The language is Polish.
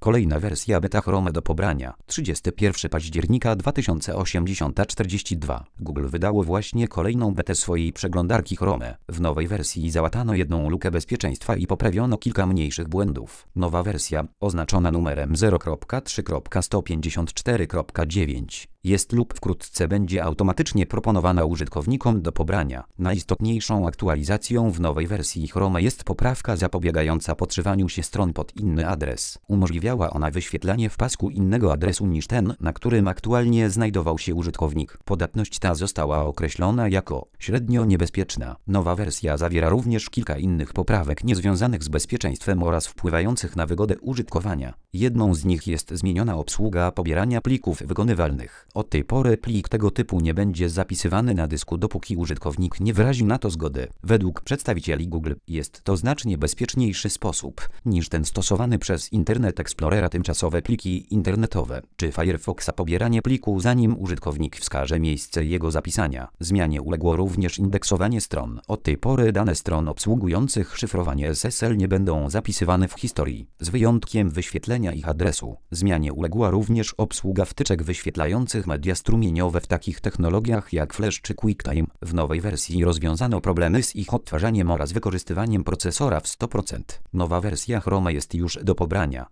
Kolejna wersja beta Chrome do pobrania. 31 października 2082. Google wydało właśnie kolejną betę swojej przeglądarki Chrome. W nowej wersji załatano jedną lukę bezpieczeństwa i poprawiono kilka mniejszych błędów. Nowa wersja, oznaczona numerem 0.3.154.9, jest lub wkrótce będzie automatycznie proponowana użytkownikom do pobrania. Najistotniejszą aktualizacją w nowej wersji Chrome jest poprawka zapobiegająca podszywaniu się stron pod inny adres. Umożliwiała ona wyświetlanie w pasku innego adresu niż ten, na którym aktualnie znajdował się użytkownik. Podatność ta została określona jako średnio niebezpieczna. Nowa wersja zawiera również kilka innych poprawek niezwiązanych z bezpieczeństwem oraz wpływających na wygodę użytkowania. Jedną z nich jest zmieniona obsługa pobierania plików wykonywalnych. Od tej pory plik tego typu nie będzie zapisywany na dysku, dopóki użytkownik nie wyrazi na to zgody. Według przedstawicieli Google jest to znacznie bezpieczniejszy sposób niż ten stosowany przez Internet Explorera tymczasowe pliki internetowe czy Firefoxa pobieranie pliku zanim użytkownik wskaże miejsce jego zapisania. Zmianie uległo również indeksowanie stron. Od tej pory dane stron obsługujących szyfrowanie SSL nie będą zapisywane w historii, z wyjątkiem wyświetlenia ich adresu. Zmianie uległa również obsługa wtyczek wyświetlających media strumieniowe w takich technologiach jak Flash czy QuickTime. W nowej wersji rozwiązano problemy z ich odtwarzaniem oraz wykorzystywaniem procesora w 100%. Nowa wersja Chrome jest już do pobrania.